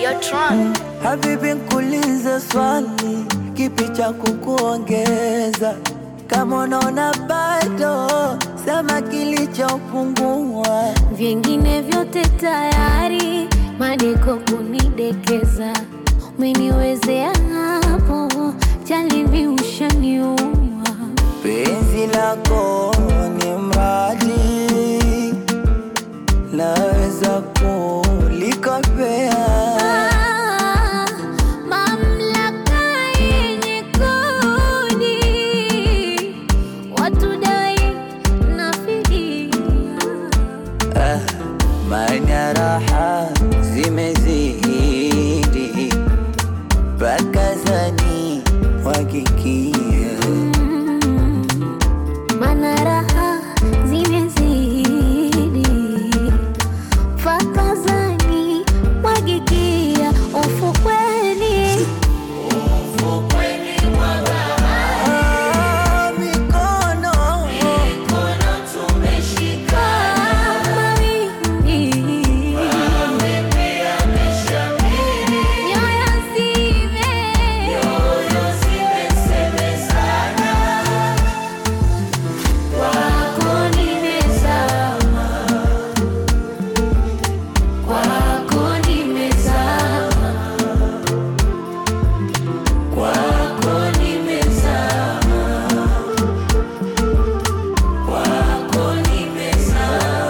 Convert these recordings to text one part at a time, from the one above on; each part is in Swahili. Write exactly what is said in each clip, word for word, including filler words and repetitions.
Videotron. Habibi nkuulize swali, kipi cha kukuongeza? Kama unaona bado, sema kilichopungua. Vingine vyote tayari, madeko kunidekeza. Umeniwezea hapo, jalibi ushaniua. Penzi lako ni mradi, naweza kulikopea. Ah, mamlaka yenye kodi, watu dai na fidia. Ah, maana raha zimezidi, pakazani wakikia. Mana raha zimezidi, fakazani mwagikia. Ufukweni, ufukweni mwa bahari, Ah, mikono mikono tumeshika. Mawimbi, mawimbi yameshamiri. Nyoyo zime, nyoyo zimesemezana. Kwako nimezama, kwako nimezama, kwako nimezama, kwako nimezama.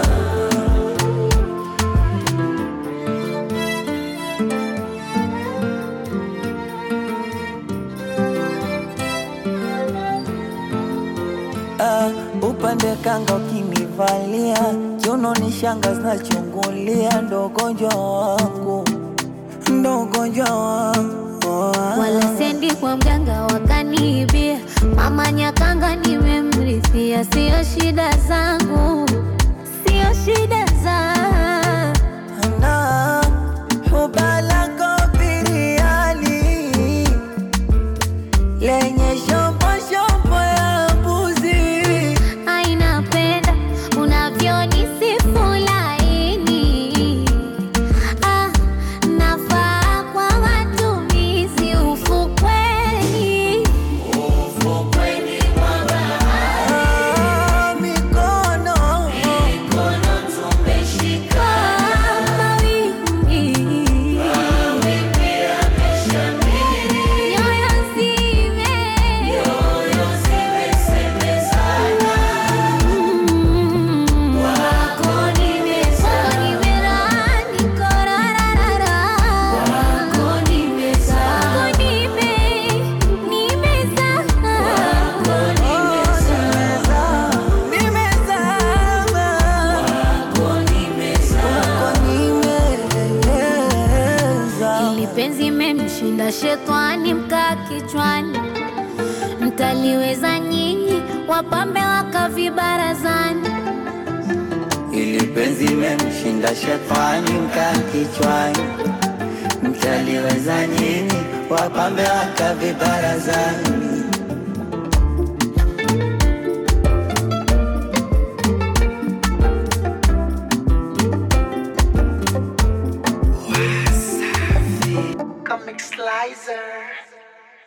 Ah, upande kanga ukinivalia, kiuno ni shanga zinachungulia. Ndo ugonjwa wangu, ndo ugonjwa wangu. Wala sendi kwa mganga wakaniibia. Mama Nyakanga nimemrithia. Sio shida zangu, sio shida zangu. Na huba lako biriani, lenye shombo shombo ya mbuzi. Ainapenda unavyonisifu laini. Ah, nafaa kwa matumizi. Ufukweni, ufukweni mwa bahari, Ah, mikono mikono tumeshika. Mawimbi, mawimbi yameshamiri. Nyoyo zime, nyoyo zimesemezana. Kwako nimezama, niko rararara. Kwako nimezama, nime, nimezama. Kwako nimezama, nimezama, kwako nimezama. kwa nimeza. Hili penzi memshinda shetani, mkaa kichwani. Mtaliweza nyinyi, wapambe wakavibarazani. Ili penzi memshinda shetani, mkaa kichwani. Mtaliweza nyinyi, wapambe wakavibarazani.